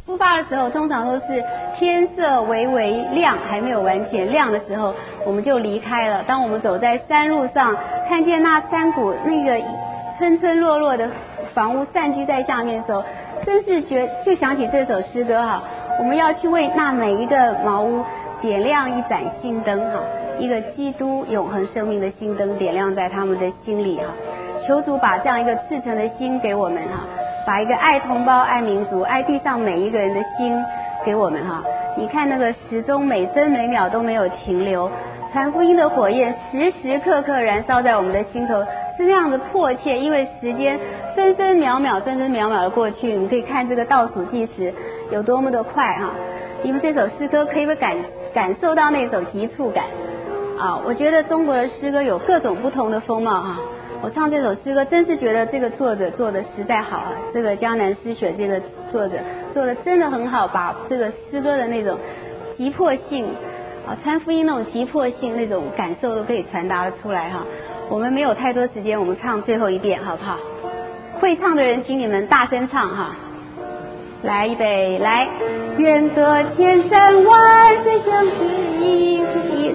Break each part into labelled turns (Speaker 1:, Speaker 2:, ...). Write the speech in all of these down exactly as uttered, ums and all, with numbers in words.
Speaker 1: 出发的时候通常都是天色微微亮，还没有完全亮的时候，我们就离开了。当我们走在山路上，看见那山谷那个村村落落的房屋散居在下面的时候，真是觉就想起这首诗歌哈，我们要去为那每一个茅屋点亮一盏心灯哈，一个基督永恒生命的心灯点亮在他们的心里哈。求主把这样一个赤诚的心给我们哈，把一个爱同胞、爱民族、爱地上每一个人的心给我们哈。你看那个时钟每分每秒都没有停留，传福音的火焰时时刻刻燃烧在我们的心头，是这样的迫切，因为时间分分秒秒、分分秒秒的过去，你可以看这个倒数计时有多么的快哈。你们这首诗歌可以不感感受到那种急促感啊？我觉得中国的诗歌有各种不同的风貌哈。我唱这首诗歌真是觉得这个作者做的实在好啊，这个江南诗选这个作者做的真的很好，把这个诗歌的那种急迫性啊，传福音那种急迫性那种感受都可以传达得出来哈。我们没有太多时间，我们唱最后一遍好不好？会唱的人请你们大声唱哈。来预备来，愿隔千山万水相知一一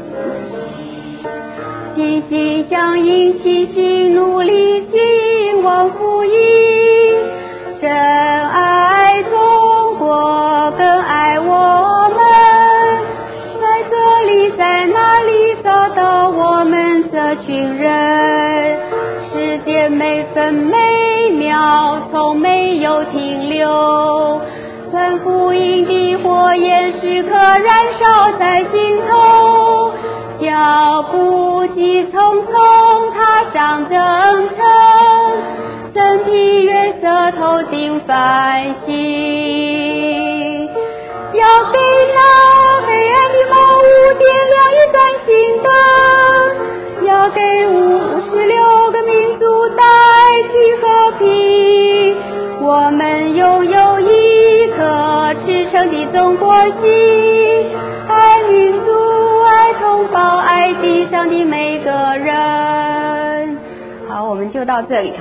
Speaker 1: 齐心相印，齐心努力，兴旺福音。深爱中国，更爱我们，在这里，在那里找到我们这群人。时间每分每秒从没有停留，传福音的火焰时刻燃烧在心头。脚步急匆匆，踏上征程，身披月色，头顶繁星。要给那黑暗的茅屋点亮一盏心灯，要给五十六个民族带去和平。我们拥有一颗赤诚的中国心，爱民族，爱同胞，爱地上的每个人。好，我们就到这里哈。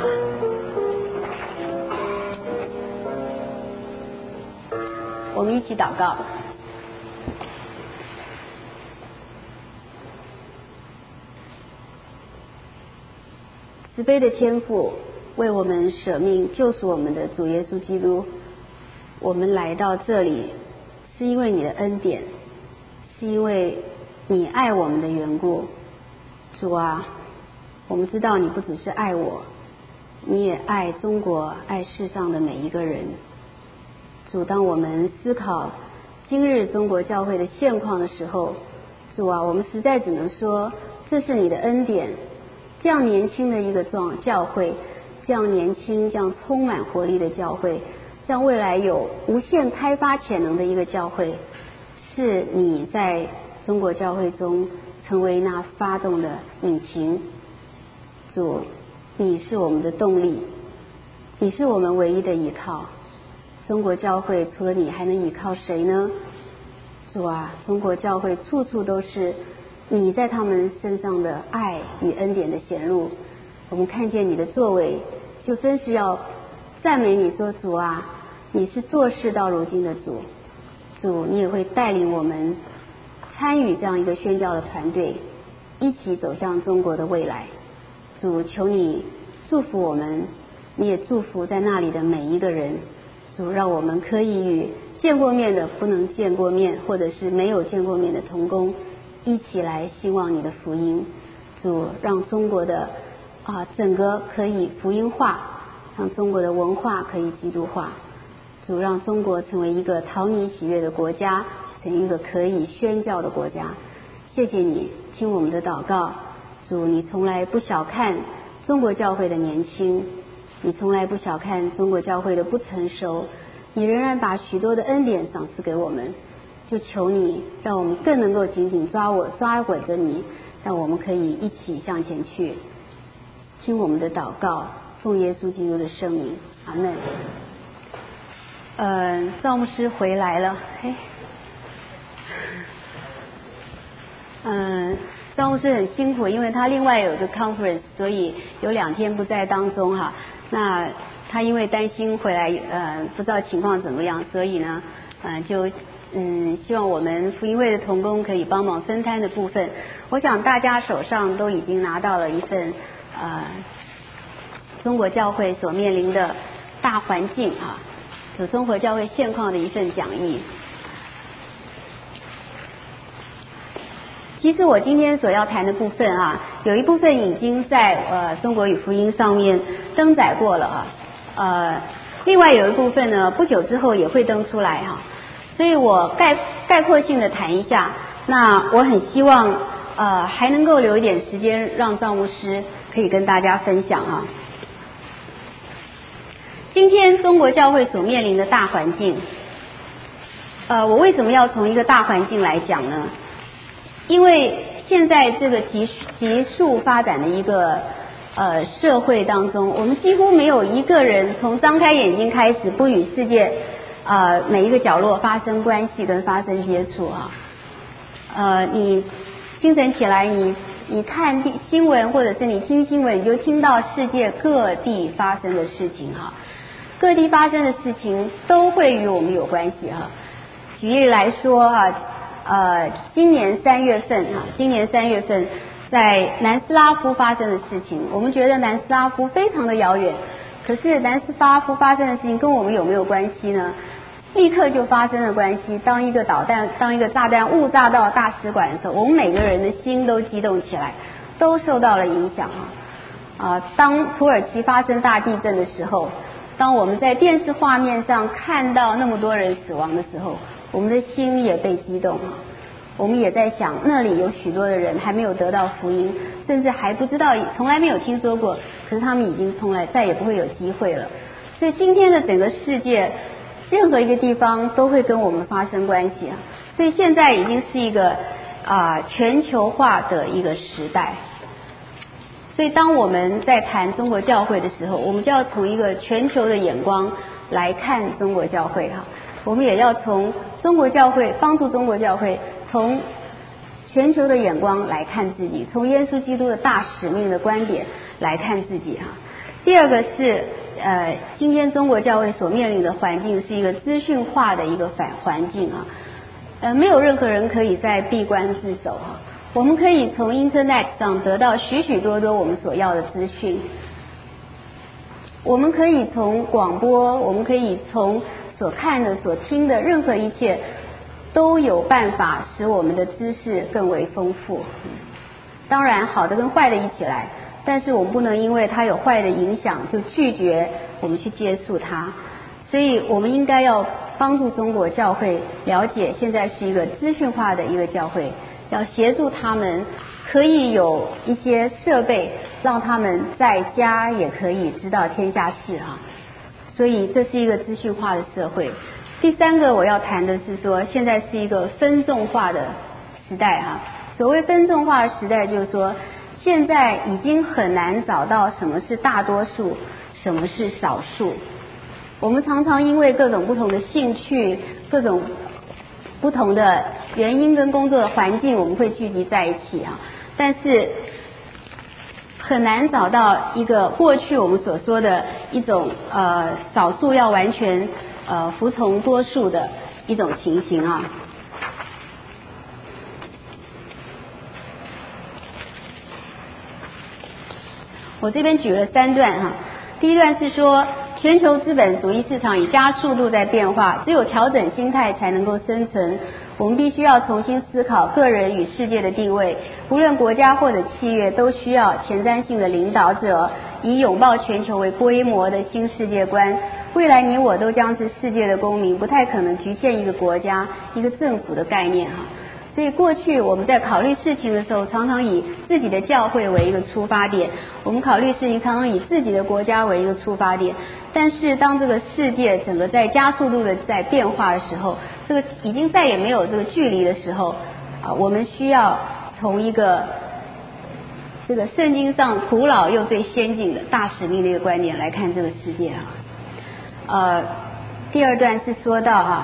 Speaker 1: 我们一起祷告。慈悲的天父，为我们舍命救赎我们的主耶稣基督，我们来到这里是因为你的恩典，是因为你爱我们的缘故。主啊，我们知道你不只是爱我，你也爱中国，爱世上的每一个人。主，当我们思考今日中国教会的现况的时候，主啊，我们实在只能说这是你的恩典。这样年轻的一个状教会，这样年轻这样充满活力的教会，这样未来有无限开发潜能的一个教会，是你在中国教会中成为那发动的引擎。主，你是我们的动力，你是我们唯一的依靠。中国教会除了你还能依靠谁呢？主啊，中国教会处处都是你在他们身上的爱与恩典的显露。我们看见你的作为，就真是要赞美你说，主啊，你是做事到如今的主。主，你也会带领我们参与这样一个宣教的团队，一起走向中国的未来。主，求你祝福我们，你也祝福在那里的每一个人。主，让我们可以与见过面的不能见过面，或者是没有见过面的同工一起来兴旺你的福音。主，让中国的啊整个可以福音化，让中国的文化可以基督化。主，让中国成为一个讨你喜悦的国家，成为一个可以宣教的国家。谢谢你听我们的祷告。主，你从来不小看中国教会的年轻，你从来不小看中国教会的不成熟，你仍然把许多的恩典赏赐给我们。就求你让我们更能够紧紧抓我抓稳着你，让我们可以一起向前去。听我们的祷告，奉耶稣基督的圣名，阿们。嗯，赵牧师回来了，嘿，嗯，赵牧师很辛苦，因为他另外有个 conference， 所以有两天不在当中哈。那他因为担心回来呃不知道情况怎么样，所以呢呃就嗯希望我们福音会的同工可以帮忙分摊的部分。我想大家手上都已经拿到了一份呃中国教会所面临的大环境啊，有中国教会现况的一份讲义。其实我今天所要谈的部分啊，有一部分已经在呃中国与福音上面登载过了啊，呃，另外有一部分呢，不久之后也会登出来哈、啊，所以我概概括性的谈一下。那我很希望呃还能够留一点时间让赵牧师可以跟大家分享啊。今天中国教会所面临的大环境，呃，我为什么要从一个大环境来讲呢？因为现在这个急急速发展的一个呃社会当中，我们几乎没有一个人从张开眼睛开始不与世界呃每一个角落发生关系跟发生接触啊。呃，你清晨起来，你你看新闻或者是你听新闻，你就听到世界各地发生的事情哈、啊，各地发生的事情都会与我们有关系哈、啊。举例来说哈、啊。呃，今年三月份哈，今年三月份在南斯拉夫发生的事情，我们觉得南斯拉夫非常的遥远，可是南斯拉夫发生的事情跟我们有没有关系呢？立刻就发生了关系。当一个导弹，当一个炸弹误炸到大使馆的时候，我们每个人的心都激动起来，都受到了影响啊。啊、呃，当土耳其发生大地震的时候，当我们在电视画面上看到那么多人死亡的时候，我们的心也被激动，我们也在想，那里有许多的人还没有得到福音，甚至还不知道，从来没有听说过，可是他们已经从来再也不会有机会了。所以今天的整个世界，任何一个地方都会跟我们发生关系啊。所以现在已经是一个啊、呃、全球化的一个时代。所以当我们在谈中国教会的时候，我们就要从一个全球的眼光来看中国教会哈。我们也要从中国教会帮助中国教会从全球的眼光来看自己，从耶稣基督的大使命的观点来看自己哈。第二个是呃，今天中国教会所面临的环境是一个资讯化的一个反环境啊，呃，没有任何人可以再闭关自守哈。我们可以从 Internet 上得到许许多多我们所要的资讯，我们可以从广播，我们可以从所看的所听的任何一切都有办法使我们的知识更为丰富。当然好的跟坏的一起来，但是我们不能因为它有坏的影响就拒绝我们去接触它。所以我们应该要帮助中国教会了解现在是一个资讯化的一个教会，要协助他们可以有一些设备让他们在家也可以知道天下事啊。所以这是一个资讯化的社会。第三个我要谈的是说，现在是一个分众化的时代啊。所谓分众化的时代，就是说现在已经很难找到什么是大多数，什么是少数。我们常常因为各种不同的兴趣，各种不同的原因跟工作的环境，我们会聚集在一起啊。但是很难找到一个过去我们所说的一种呃少数要完全呃服从多数的一种情形啊。我这边举了三段哈、啊，第一段是说全球资本主义市场以加速度在变化，只有调整心态才能够生存。我们必须要重新思考个人与世界的定位，无论国家或者企业都需要前瞻性的领导者，以拥抱全球为规模的新世界观。未来你我都将是世界的公民，不太可能局限一个国家、一个政府的概念哈。所以过去我们在考虑事情的时候，常常以自己的教会为一个出发点，我们考虑事情常常以自己的国家为一个出发点。但是当这个世界整个在加速度的在变化的时候，这个已经再也没有这个距离的时候啊，我们需要从一个这个圣经上古老又最先进的大使命的一个观点来看这个世界啊。呃，第二段是说到哈、啊，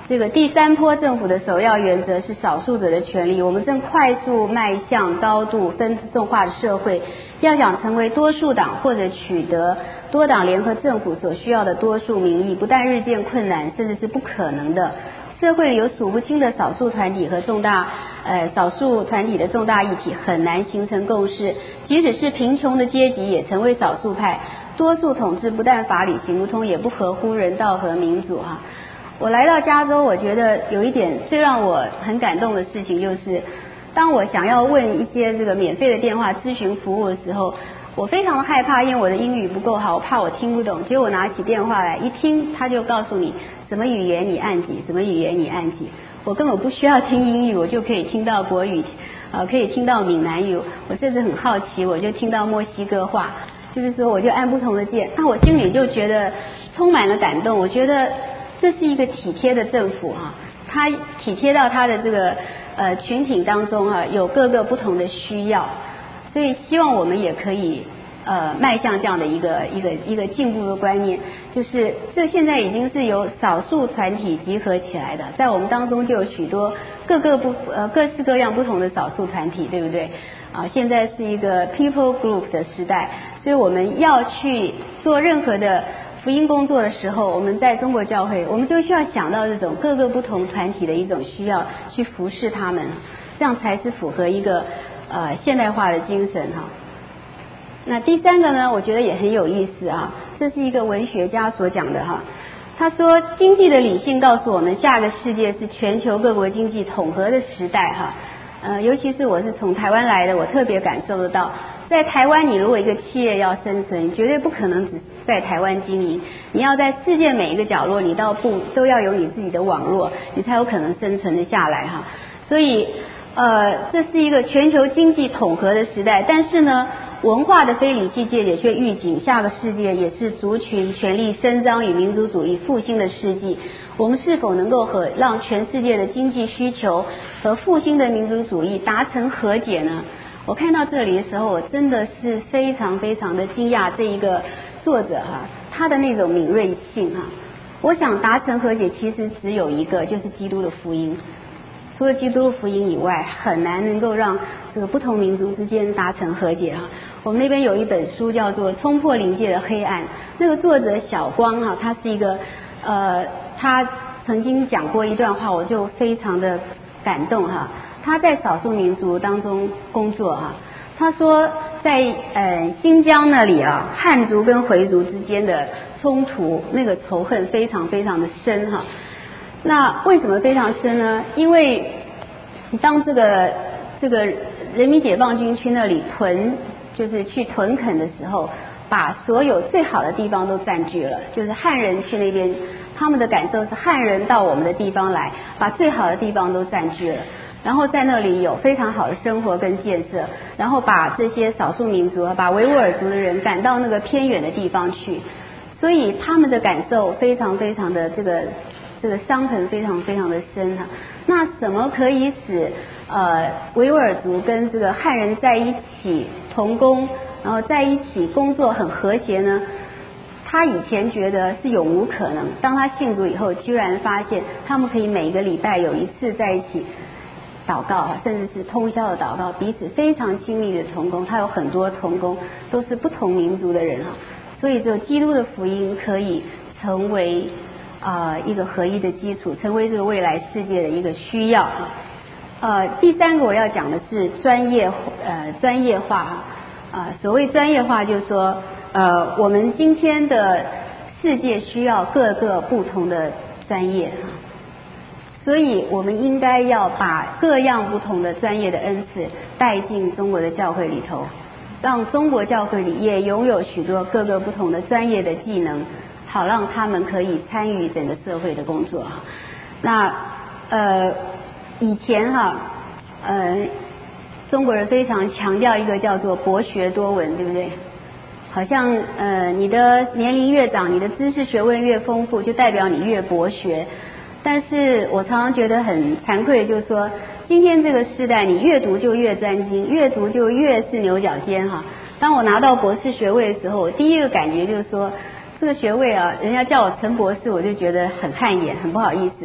Speaker 1: 这个第三波政府的首要原则是少数者的权利。我们正快速迈向高度分众化的社会，要想成为多数党或者取得多党联合政府所需要的多数民意，不但日渐困难，甚至是不可能的。社会里有数不清的少数团体和重大呃少数团体的重大议题很难形成共识，即使是贫穷的阶级也成为少数派。多数统治不但法理行不通，也不合乎人道和民主哈。我来到加州，我觉得有一点最让我很感动的事情，就是当我想要问一些这个免费的电话咨询服务的时候，我非常的害怕，因为我的英语不够好，我怕我听不懂。结果我拿起电话来一听，他就告诉你什么语言你按几，什么语言你按几。我根本不需要听英语，我就可以听到国语，呃，可以听到闽南语。我甚至很好奇，我就听到墨西哥话。就是说，我就按不同的键，那我心里就觉得充满了感动。我觉得这是一个体贴的政府哈、啊，他体贴到他的这个呃群体当中哈、啊，有各个不同的需要，所以希望我们也可以呃迈向这样的一个一个一个进步的观念，就是这现在已经是由少数团体集合起来的，在我们当中就有许多各个不呃各式各样不同的少数团体，对不对？啊，现在是一个 people group 的时代，所以我们要去做任何的福音工作的时候，我们在中国教会，我们就需要想到这种各个不同团体的一种需要，去服侍他们，这样才是符合一个呃现代化的精神哈。那第三个呢，我觉得也很有意思啊，这是一个文学家所讲的哈。他说，经济的理性告诉我们，下个世界是全球各国经济统合的时代哈。呃，尤其是我是从台湾来的，我特别感受得到，在台湾你如果一个企业要生存，绝对不可能只在台湾经营，你要在世界每一个角落，你到不都要有你自己的网络，你才有可能生存得下来哈。所以呃，这是一个全球经济统合的时代，但是呢，文化的非理性界也却预警，下个世界也是族群权力伸张与民族主义复兴的世纪。我们是否能够和让全世界的经济需求和复兴的民族主义达成和解呢？我看到这里的时候，我真的是非常非常的惊讶，这一个作者哈、啊，他的那种敏锐性哈、啊。我想达成和解其实只有一个，就是基督的福音。除了基督的福音以外，很难能够让这个不同民族之间达成和解哈、啊。我们那边有一本书叫做《冲破临界的黑暗》，那个作者小光哈、啊，他是一个呃。他曾经讲过一段话，我就非常的感动哈。他在少数民族当中工作哈，他说在呃新疆那里啊，汉族跟回族之间的冲突，那个仇恨非常非常的深哈。那为什么非常深呢？因为当这个这个人民解放军去那里屯，就是去屯垦的时候，把所有最好的地方都占据了，就是汉人去那边。他们的感受是汉人到我们的地方来，把最好的地方都占据了，然后在那里有非常好的生活跟建设，然后把这些少数民族，把维吾尔族的人赶到那个偏远的地方去，所以他们的感受非常非常的这个这个伤痕非常非常的深哈。那怎么可以使呃维吾尔族跟这个汉人在一起同工，然后在一起工作很和谐呢？他以前觉得是永无可能，当他信主以后，居然发现他们可以每个礼拜有一次在一起祷告哈，甚至是通宵的祷告，彼此非常亲密的同工。他有很多同工都是不同民族的人哈，所以这基督的福音可以成为啊、呃、一个合一的基础，成为这个未来世界的一个需要哈。呃，第三个我要讲的是专业呃专业化哈啊、呃，所谓专业化就是说。呃，我们今天的世界需要各个不同的专业，所以我们应该要把各样不同的专业的恩赐带进中国的教会里头，让中国教会里也拥有许多各个不同的专业的技能，好让他们可以参与整个社会的工作。那呃，以前哈，呃，中国人非常强调一个叫做博学多闻，对不对？好像呃，你的年龄越长，你的知识学问越丰富，就代表你越博学。但是我常常觉得很惭愧，就是说，今天这个时代，你越读就越专精，越读就越是牛角尖哈。当我拿到博士学位的时候，我第一个感觉就是说，这个学位啊，人家叫我陈博士，我就觉得很汗颜，很不好意思。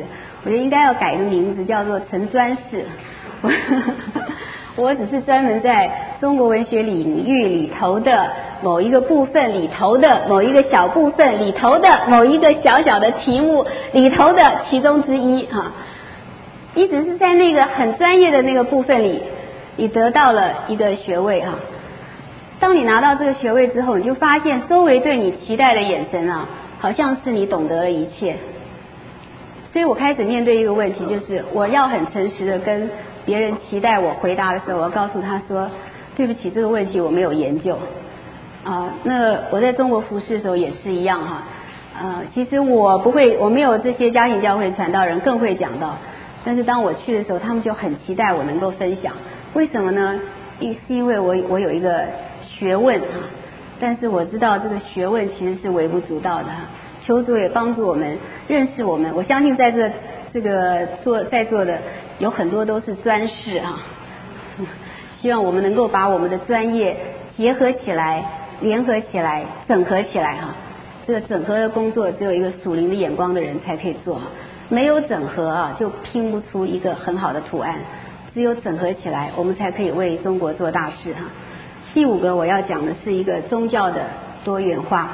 Speaker 1: 我觉得应该要改一个名字，叫做陈专士。我我只是专门在中国文学领域里头的某一个部分里头的某一个小部分里头的某一个小小的题目里头的其中之一哈。你只是在那个很专业的那个部分里，你得到了一个学位哈。当你拿到这个学位之后，你就发现周围对你期待的眼神啊，好像是你懂得了一切。所以我开始面对一个问题，就是我要很诚实的跟别人期待我回答的时候，我要告诉他说，对不起，这个问题我没有研究啊。那我在中国服侍的时候也是一样哈。呃，其实我不会，我没有这些家庭教会传道人更会讲道。但是当我去的时候，他们就很期待我能够分享。为什么呢？是因为我我有一个学问哈，但是我知道这个学问其实是微不足道的哈。求主也帮助我们认识我们。我相信在这这个做在座的有很多都是专士啊，希望我们能够把我们的专业结合起来、联合起来、整合起来哈。这个整合的工作只有一个属灵的眼光的人才可以做哈。没有整合啊，就拼不出一个很好的图案。只有整合起来，我们才可以为中国做大事哈。第五个我要讲的是一个宗教的多元化，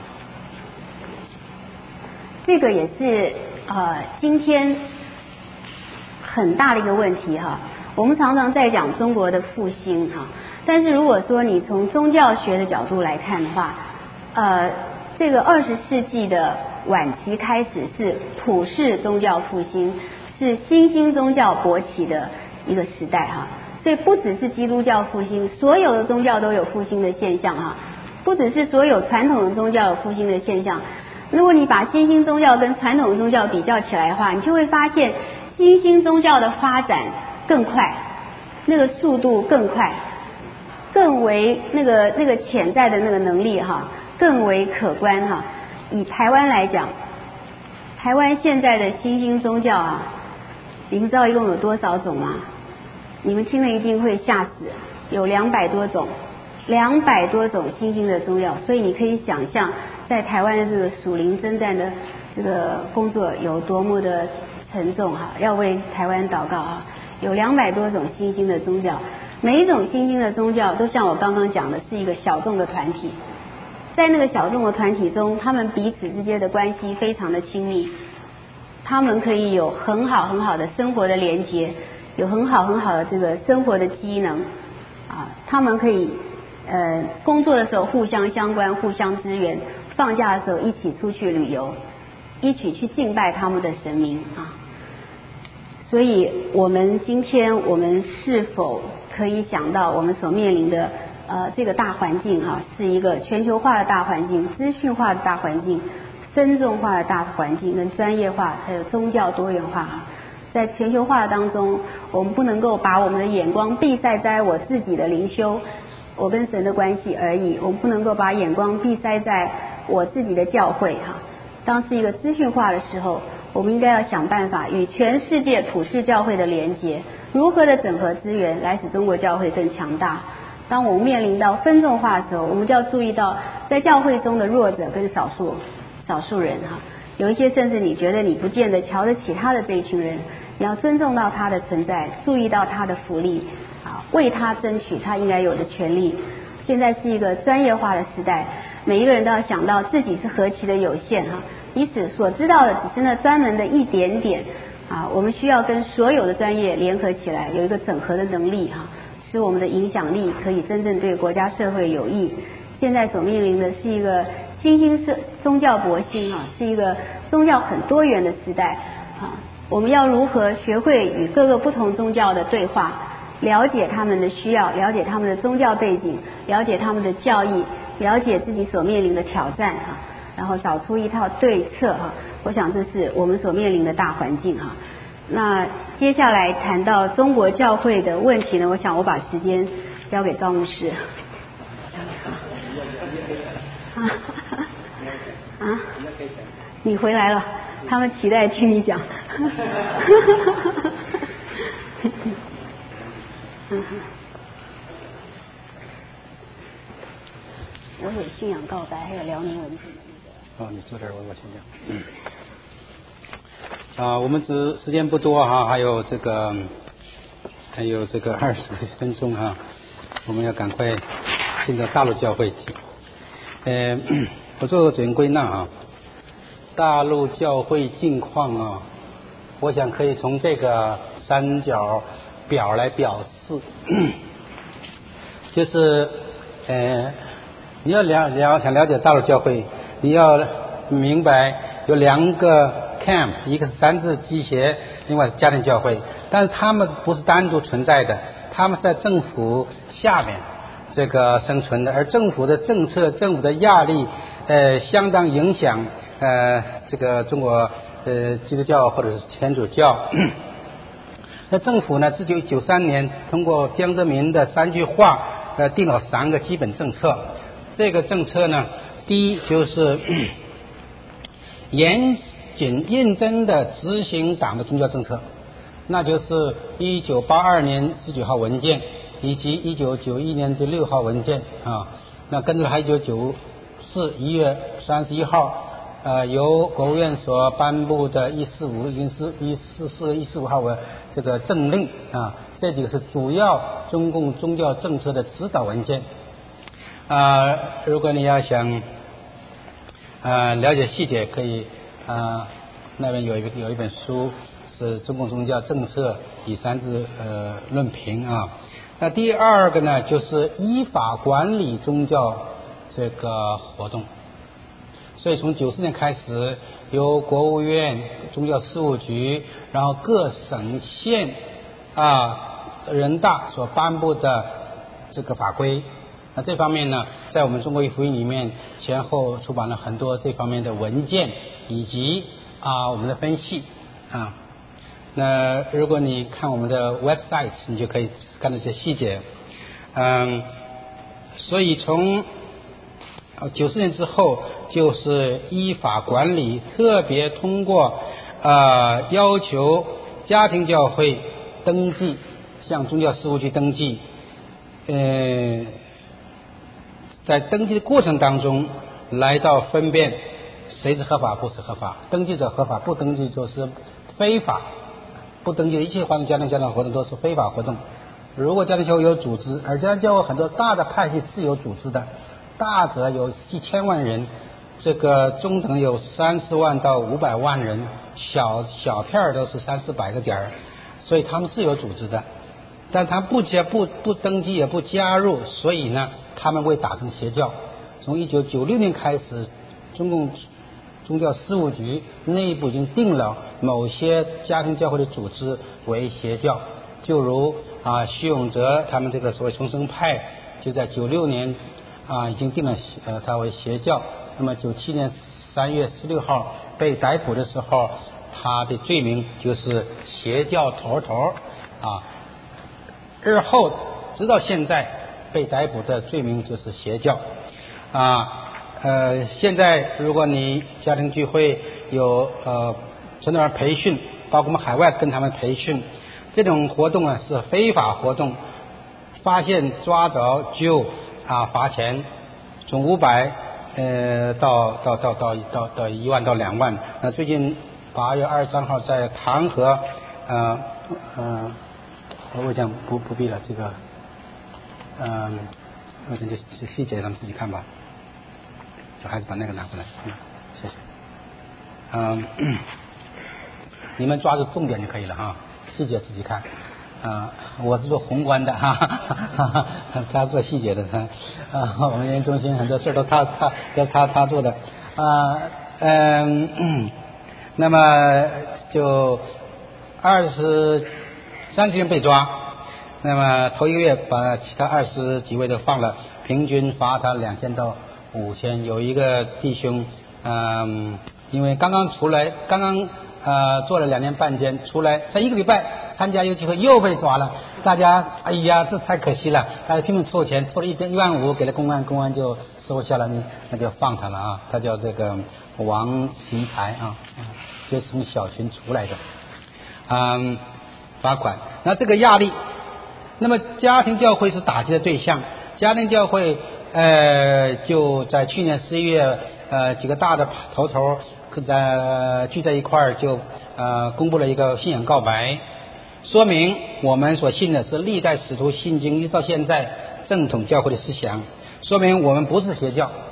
Speaker 1: 这个也是呃今天很大的一个问题哈。我们常常在讲中国的复兴哈，但是如果说你从宗教学的角度来看的话，呃，这个二十世纪的晚期开始是普世宗教复兴，是新兴宗教勃起的一个时代哈。所以不只是基督教复兴，所有的宗教都有复兴的现象哈。不只是所有传统的宗教有复兴的现象。如果你把新兴宗教跟传统宗教比较起来的话，你就会发现新兴宗教的发展更快，那个速度更快，更为那个那个潜在的那个能力哈，更为可观哈。以台湾来讲，台湾现在的新兴宗教啊，你们知道一共有多少种吗？你们听了一定会吓死，有两百多种，两百多种新兴的宗教。所以你可以想象，在台湾的这个属灵征战的这个工作有多么的沉重哈，要为台湾祷告啊。有两百多种新兴的宗教，每一种新兴的宗教都像我刚刚讲的，是一个小众的团体。在那个小众的团体中，他们彼此之间的关系非常的亲密，他们可以有很好很好的生活的连结，有很好很好的这个生活的机能啊，他们可以呃工作的时候互相相关，互相支援，放假的时候一起出去旅游，一起去敬拜他们的神明啊。所以我们今天我们是否可以想到我们所面临的呃这个大环境哈、啊，是一个全球化的大环境、资讯化的大环境、分众化的大环境跟专业化还有宗教多元化啊。在全球化当中，我们不能够把我们的眼光闭塞在我自己的灵修，我跟神的关系而已，我们不能够把眼光闭塞在我自己的教会哈、啊。当是一个资讯化的时候，我们应该要想办法与全世界普世教会的连结，如何的整合资源来使中国教会更强大。当我们面临到分众化的时候，我们就要注意到在教会中的弱者跟少数少数人哈，有一些甚至你觉得你不见得瞧得起他的这一群人，你要尊重到他的存在，注意到他的福利啊，为他争取他应该有的权利。现在是一个专业化的时代，每一个人都要想到自己是何其的有限哈，彼此所知道的只是那专门的一点点啊，我们需要跟所有的专业联合起来，有一个整合的能力哈，使我们的影响力可以真正对国家社会有益。现在所面临的是一个新兴社宗教勃兴啊，是一个宗教很多元的时代啊，我们要如何学会与各个不同宗教的对话，了解他们的需要，了解他们的宗教背景，了解他们的教义，了解自己所面临的挑战哈，然后找出一套对策哈。我想这是我们所面临的大环境哈。那接下来谈到中国教会的问题呢，我想我把时间交给赵牧师。啊啊！你回来了，他们期待听你讲。我有信仰告白，还有辽宁文字的那个。
Speaker 2: 哦，你坐这儿，我我先讲。嗯。 啊，我们只时间不多哈，还有这个还有这个二十分钟哈，我们要赶快进到大陆教会。呃，我做个总归纳啊，大陆教会近况啊，我想可以从这个三角表来表示，就是呃，你要了了想了解大陆教会，你要明白有两个 camp， 一个是三自机械，另外是家庭教会，但是他们不是单独存在的，他们是在政府下面这个生存的，而政府的政策、政府的压力，呃，相当影响呃这个中国呃基督教或者是天主教。那政府呢，自一九九三年通过江泽民的三句话，呃，定了三个基本政策。这个政策呢，第一就是严谨认真的执行党的宗教政策，那就是一九八二年十九号文件以及一九九一年的六号文件啊。那跟着还有一九九四一月三十一号呃由国务院所颁布的一四五一四一四四一四五号文这个政令啊，这几个是主要中共宗教政策的指导文件啊。如果你要想呃了解细节，可以啊那边有一个有一本书是中共宗教政策以三自呃论评啊。那第二个呢，就是依法管理宗教这个活动。所以从九四年开始，由国务院宗教事务局，然后各省县啊人大所颁布的这个法规。那这方面呢，在我们中国一福音里面前后出版了很多这方面的文件以及啊我们的分析啊。那如果你看我们的 website， 你就可以看到这些细节。嗯，所以从九四年之后，就是依法管理，特别通过呃要求家庭教会登记，向宗教事务局登记。呃，在登记的过程当中，来到分辨谁是合法，不是合法。登记者合法，不登记就是非法。不登记的一切活动，家庭教会活动都是非法活动。如果家庭教会有组织，而家庭教会很多大的派系是有组织的，大则有几千万人，这个中等有三十万到五百万人，小小片都是三四百个点儿，所以他们是有组织的，但他不加不不登记也不加入，所以呢，他们会打成邪教。从一九九六年开始，中共宗教事务局内部已经定了某些家庭教会的组织为邪教，就如啊徐永泽他们这个所谓重生派，就在九六年啊已经定了呃他为邪教。那么九七年三月十六号被逮捕的时候，他的罪名就是邪教头头啊。日后直到现在被逮捕的罪名就是邪教啊。呃，现在如果你家庭聚会有呃传道人培训，包括我们海外跟他们培训，这种活动啊是非法活动，发现抓着就啊罚钱，从五百呃到到到到到到一万到两万。那最近八月二十三号在唐河，呃呃，我讲不不必了，这个嗯、呃，我讲这这细节咱们自己看吧。小孩子把那个拿过来，嗯，谢谢。嗯，你们抓住重点就可以了哈，细节自己看。啊、呃，我是做宏观的哈，哈哈，他做细节的，他啊，我们研究中心很多事都他他都他他做的啊，嗯、呃嗯，那么就二十三十人被抓，那么头一个月把其他二十几位都放了，平均罚他两千到五千。有一个弟兄，嗯，因为刚刚出来，刚刚呃做了两年半监出来，才一个礼拜参加一个聚会又被抓了。大家哎呀，这太可惜了，大家拼命凑钱，凑了一一万五给了公安，公安就收下了，那就放他了啊。他叫这个王行才啊，就是从小群出来的，嗯，罚款。那这个压力，那么家庭教会是打击的对象，家庭教会。呃，就在去年十一月，呃，几个大的头头在聚在一块儿就呃公布了一个信仰告白，说明我们所信的是历代使徒信经一直到现在正统教会的思想，说明我们不是邪教。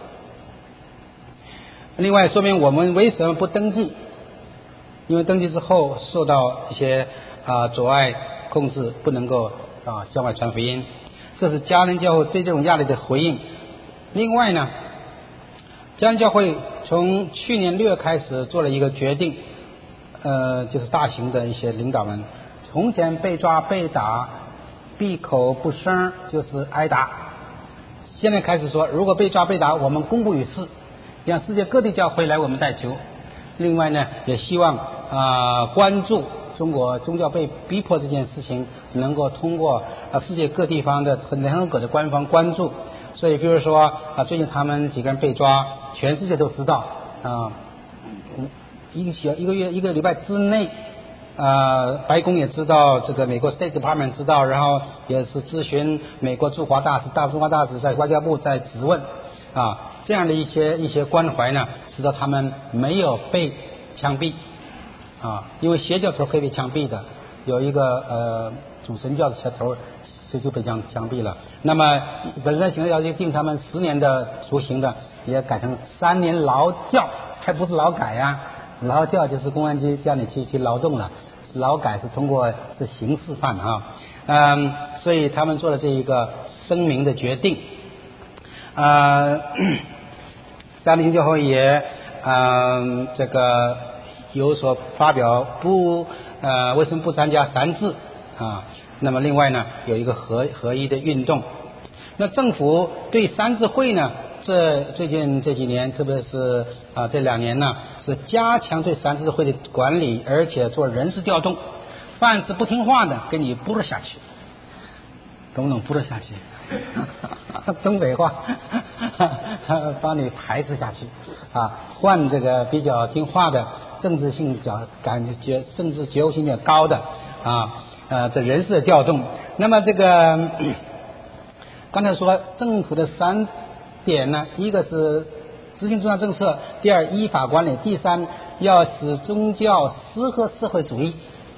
Speaker 2: 另外说明我们为什么不登记，因为登记之后受到一些啊、呃、阻碍控制，不能够啊向外传福音，这是迦南教会对这种压力的回应。另外呢，迦南教会从去年六月开始做了一个决定，呃，就是大型的一些领导们，从前被抓被打闭口不声就是挨打，现在开始说如果被抓被打我们公布于世，让世界各地教会来我们代求。另外呢，也希望啊、呃、关注中国宗教被逼迫这件事情，能够通过啊世界各地方的联合国的官方关注。所以比如说啊，最近他们几个人被抓，全世界都知道啊，一个小一个月一个礼拜之内，呃，白宫也知道，这个美国 State Department 知道，然后也是咨询美国驻华大使，大驻华大使在外交部在质问啊。这样的一些一些关怀呢，使得他们没有被枪毙啊，因为邪教头可以被枪毙的，有一个呃主神教的邪头，所以就被枪枪毙了。那么本身刑要定他们十年的徒刑的，也改成三年劳教，还不是劳改呀、啊，劳教就是公安局叫你去去劳动了，劳改是通过是刑事犯啊，嗯，所以他们做了这一个声明的决定。呃，迦南教会也嗯、呃、这个有所发表，不呃为什么不参加三自啊？那么另外呢，有一个合合一的运动。那政府对三自会呢，这最近这几年，特别是啊这两年呢，是加强对三自会的管理，而且做人事调动，凡是不听话的给你拨了下去，懂不懂？拨了下去。东北话帮你排斥下去啊，换这个比较听话的，政治性较感觉政治觉悟性比较高的啊呃这人事的调动。那么这个刚才说政府的三点呢，一个是执行宗教政策，第二依法管理，第三要使宗教适合社会主义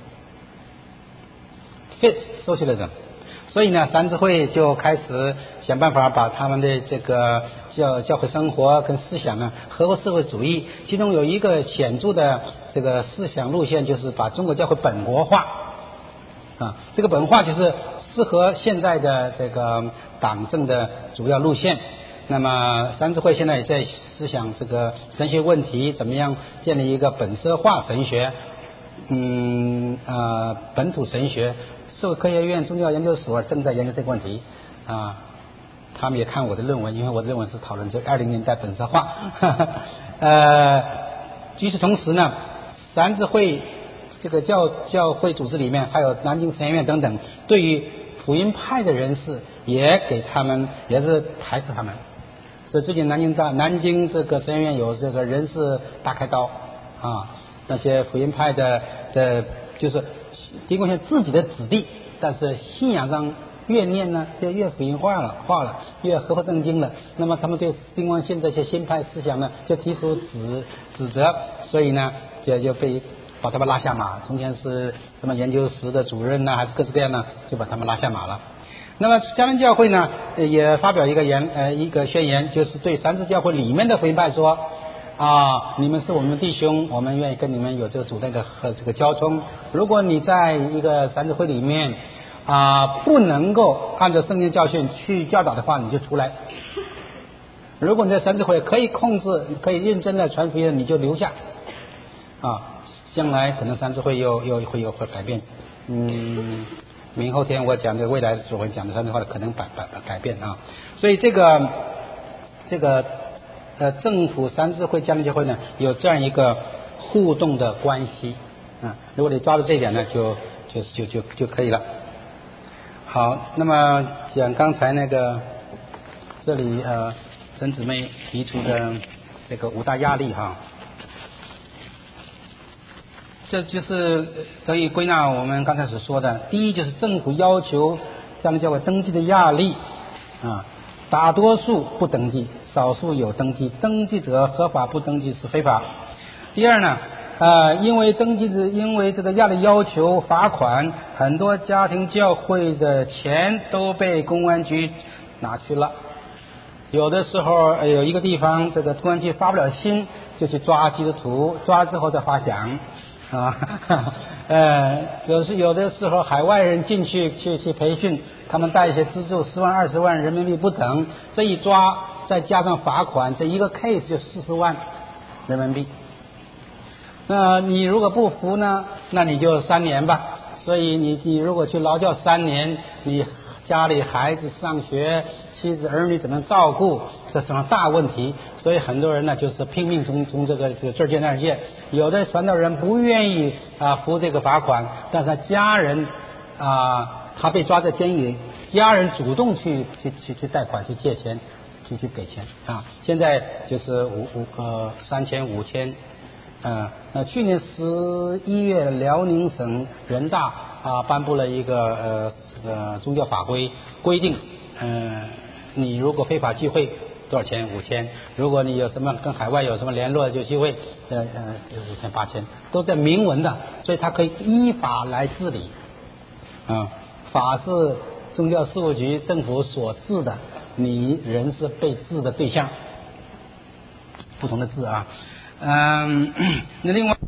Speaker 2: fit socialism。所以呢，三自会就开始想办法把他们的这个教教会生活跟思想呢合乎社会主义。其中有一个显著的这个思想路线，就是把中国教会本国化啊。这个本化就是适合现在的这个党政的主要路线。那么三自会现在也在思想这个神学问题，怎么样建立一个本色化神学，嗯呃本土神学。社会科学院宗教研究所正在研究这个问题啊，他们也看我的论文，因为我的论文是讨论这二零年代本色化。呃，与此同时呢，三自会这个教教会组织里面，还有南京神学院等等，对于福音派的人士也给他们也是排斥他们。所以最近南京大南京这个神学院有这个人事大开刀啊，那些福音派的的就是提供一些自己的子弟，但是信仰上越念呢就越福音化了化了，越合乎正经了。那么他们对丁光信这些新派思想呢就提出指指责，所以呢就就被把他们拉下马。从前是什么研究室的主任呢，还是各式各样呢，就把他们拉下马了。那么迦南教会呢也发表一个言呃一个宣言，就是对三自教会里面的福音派说啊，你们是我们的弟兄，我们愿意跟你们有这个主内的和这个交通。如果你在一个三自会里面啊不能够按照圣经教训去教导的话，你就出来。如果你在三自会可以控制，可以认真的传福音，你就留下啊。将来可能三自会又又会有会改变。嗯，明后天我讲这个未来的时候，我讲的三自会的可能改改改变啊。所以这个这个。呃，政府三自会、迦南教会呢，有这样一个互动的关系啊。如果你抓住这一点呢，就就就就就可以了。好，那么讲刚才那个这里呃，陈姊妹提出的这个五大压力哈，这就是可以归纳我们刚才所说的。第一就是政府要求迦南教会登记的压力啊，大多数不登记。少数有登记，登记者合法不登记是非法。 第二呢，呃，因为登记的，因为这个压力要求罚款，很多家庭教会的钱都被公安局拿去了。有的时候呃有一个地方这个公安局发不了薪，就去抓基督徒，抓之后再发奖啊，呃，就是有的时候海外人进去去去培训，他们带一些资助，十万二十万人民币不等，这一抓再加上罚款，这一个 case 就四十万人民币。那你如果不服呢，那你就三年吧。所以你你如果去劳教三年，你家里孩子上学，妻子儿女怎么照顾，这是么大问题。所以很多人呢就是拼命从从这个这个这儿借那儿借。有的传道人不愿意啊付这个罚款，但是家人啊他被抓在监狱里，家人主动去去去去贷款去借钱，去去给钱啊。现在就是五五呃三千五千。嗯，那去年十一月，辽宁省人大啊颁布了一个呃呃宗教法规，规定，嗯、呃，你如果非法聚会多少钱？五千。如果你有什么跟海外有什么联络就聚会，呃呃五千八千，都在明文的，所以它可以依法来治理。啊，法是宗教事务局政府所治的，你人是被治的对象，不同的治啊。嗯，那另外。